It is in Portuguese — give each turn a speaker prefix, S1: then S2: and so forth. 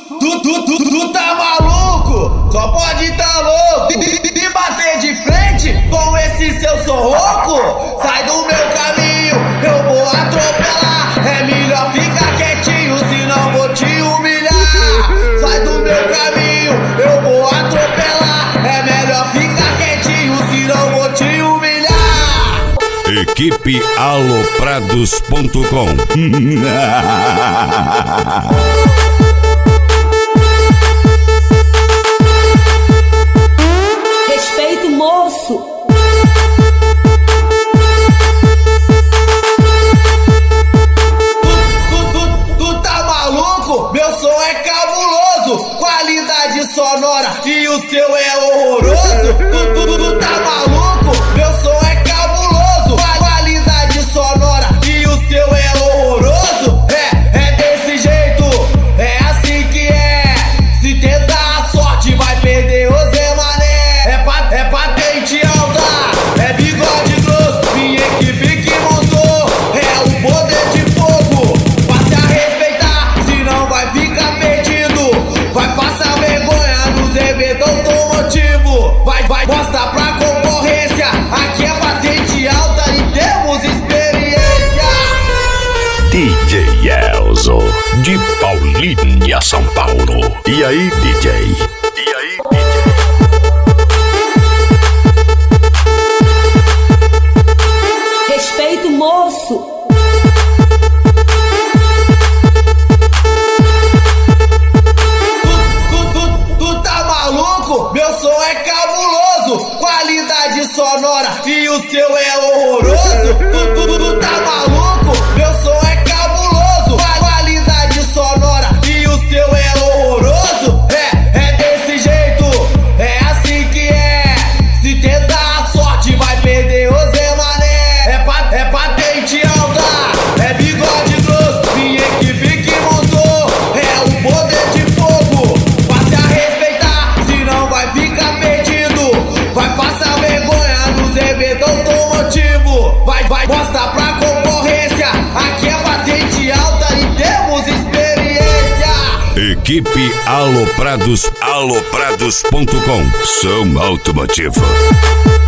S1: Tu tá maluco? Só pode tá louco e bater de frente com esse seu sorroco. Sai do meu caminho, eu vou atropelar. É melhor ficar quietinho, senão vou te humilhar. Sai do meu caminho, eu vou atropelar. É melhor ficar quietinho, senão vou te humilhar.
S2: Equipe Aloprados.com.
S3: Respeito, moço.
S1: Tu tá maluco? Meu som é cabuloso, qualidade sonora e o seu é horroroso. Tu tá maluco? Meu som é cabuloso, qualidade sonora e o seu é horroroso. É desse jeito, é assim que é. Se tentar a sorte vai perder o Zé Mané. É patente alta, é bigode grosso, minha equipe que montou. É o poder de fogo, passe a respeitar, senão vai ficar perdido. Vai passar vergonha nos eventos automotivos. Vai mostrar pra concorrência, aqui é patente alta e temos experiência.
S2: DJ Elzo, de Paulínia, São Paulo. E aí, DJ?
S3: Respeito, moço.
S1: Tu tá maluco? Meu som é cabuloso, qualidade sonora e o seu é horroroso. Tu tá maluco? Meu som é cabuloso, qualidade sonora e o seu é horroroso. É desse jeito, é assim que é. Se tentar a sorte vai perder o Zé Mané. É patente alta, é bigode grosso, minha equipe que montou. É o poder de fogo, passe a respeitar, senão vai ficar perdido. Vai passar vergonha nos eventos automotivos. Vai mostrar pra concorrência, aqui é patente alta e temos experiência.
S2: Equipe Aloprados.com. Som automotivo.